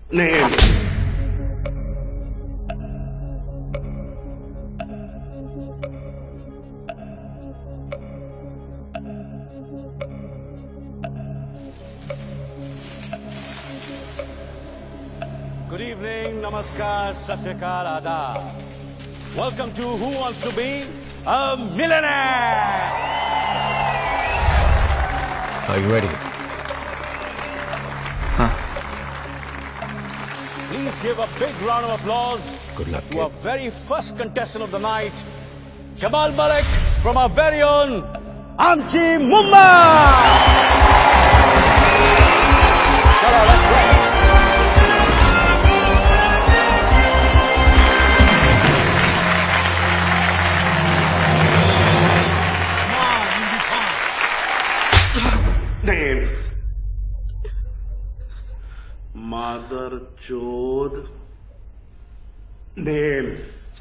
Name. Good evening, namaskar, sat sri akal, adab. Welcome to Who Wants to Be a Millionaire? Are you ready? Huh? Please give a big round of applause Good luck, to our kid. very first contestant of the night, Jamal Malik from our very own Amchi, Mumbai. Chalo, let's go. Name. Mother Chod. Name.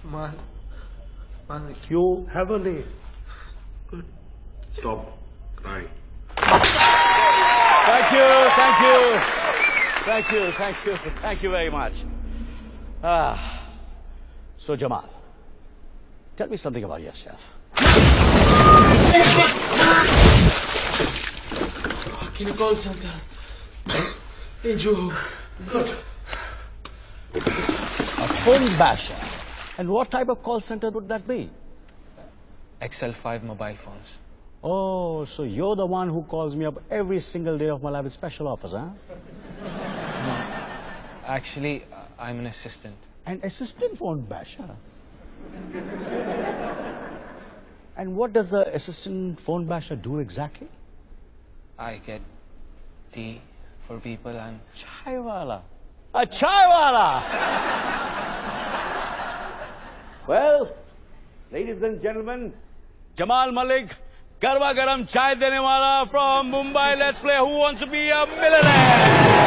Malik. You have a name. Good. Stop crying. Thank you, thank you. Thank you, thank you, thank you very much. So Jamal, tell me something about yourself. In a call center in Juhu. A phone basher. And what type of call center would that be? XL5 mobile phones. Oh, so you're the one who calls me up every single day of my life with special offers, huh? Actually, I'm an assistant. An assistant phone basher. And what does the assistant phone basher do exactly? I get tea for people and Chaiwala. A chaiwala! Well, ladies and gentlemen, Jamal Malik, Garma Garam Chai Dene Wala from Mumbai. Let's play Who Wants to Be a Millionaire?